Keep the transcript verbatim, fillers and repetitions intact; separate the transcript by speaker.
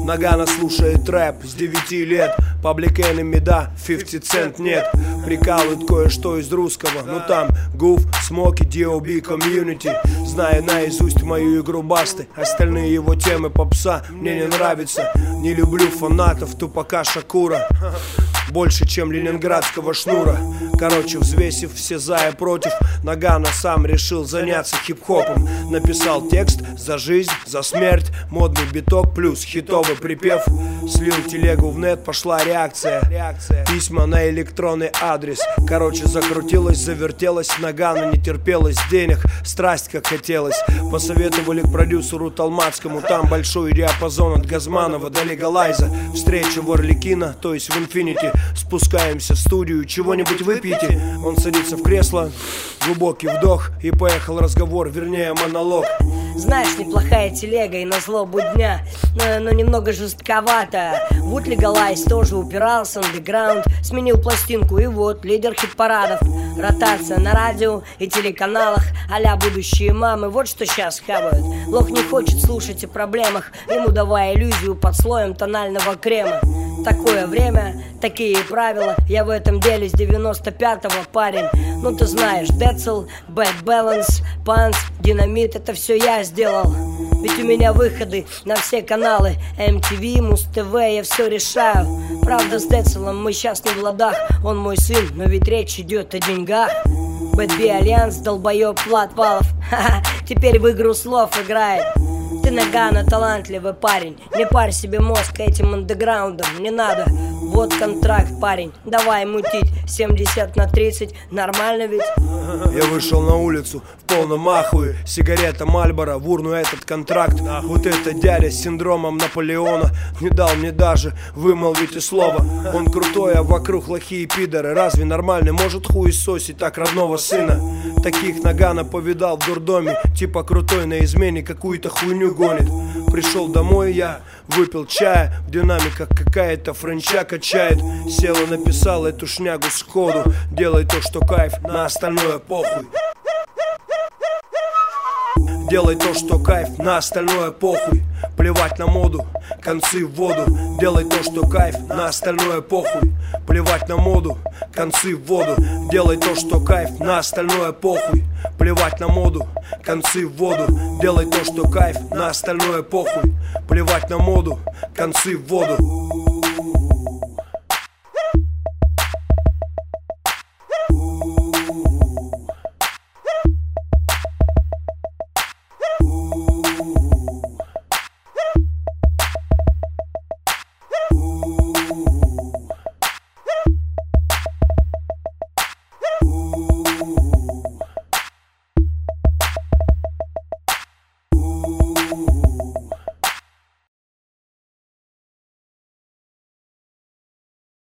Speaker 1: Нагано слушает рэп с девяти лет. Public Enemy, да, пятьдесят цент нет. Прикалывает кое-что из русского. Ну там Гуф, Смоки, ди о би, Community. Зная наизусть мою игру Басты. Остальные его темы попса мне не нравятся. Не люблю фанатов Тупака Шакура больше, чем ленинградского шнура. Короче, взвесив все за и против, Нагано сам решил заняться хип-хопом. Написал текст за жизнь, за смерть, модный биток плюс хитовый припев. Слил телегу в нет, пошла реакция. Письма на электронный адрес. Короче, закрутилось, завертелось. Нагано не терпелось денег, страсть как хотелось. Посоветовали к продюсеру Талмацкому. Там большой диапазон от Газманова до Легалайза. Встреча в Орликино, то есть в Инфинити. Спускаемся в студию, чего-нибудь выпейте. Он садится в кресло, глубокий вдох. И поехал разговор, вернее монолог.
Speaker 2: Знаешь, неплохая телега и на злобу дня, но, но немного жестковато. Вот Легалайз тоже упирался, андеграунд. Сменил пластинку и вот лидер хит-парадов. Ротация на радио и телеканалах а-ля будущие мамы, вот что сейчас хавают. Лох не хочет слушать о проблемах, ему давая иллюзию под слоем тонального крема. Такое время, такие правила. Я в этом деле с девяносто пятого, парень. Ну ты знаешь, Децл, Bad Balance, Панс, Динамит, это все я сделал. Ведь у меня выходы на все каналы, эм ти ви, Муз-ТВ, я все решаю. Правда, с Децлом мы сейчас не в ладах. Он мой сын, но ведь речь идет о деньгах. Бэтби Альянс, долбоеб Влад Валов. Ха-ха, теперь в игру слов играет. Ты, Нагано, талантливый парень. Не парь себе мозг этим андеграундом, не надо. Вот контракт, парень, давай мутить. Семьдесят на тридцать, нормально ведь?
Speaker 1: Я вышел на улицу в полном ахуе. Сигарета Мальборо, в урну этот контракт. Вот это дядя с синдромом Наполеона не дал мне даже вымолвить и слова. Он крутой, а вокруг лохи пидоры. Разве нормальный может хуесосить так родного сына? Таких Нагано повидал в дурдоме. Типа крутой на измене какую-то хуйню гонит. Пришел домой я, выпил чая. В динамиках какая-то френча качает. Сел и написал эту шнягу сходу. Делай то, что кайф, на остальное похуй. Делай то, что кайф, на остальное похуй. Плевать на моду, концы в воду. Делай то, что кайф, на остальное похуй. Плевать на моду, концы в воду. Делай то, что кайф, на остальное похуй. Плевать на моду, концы в воду. Делай то, что кайф, на остальное похуй. Плевать на моду, концы в воду.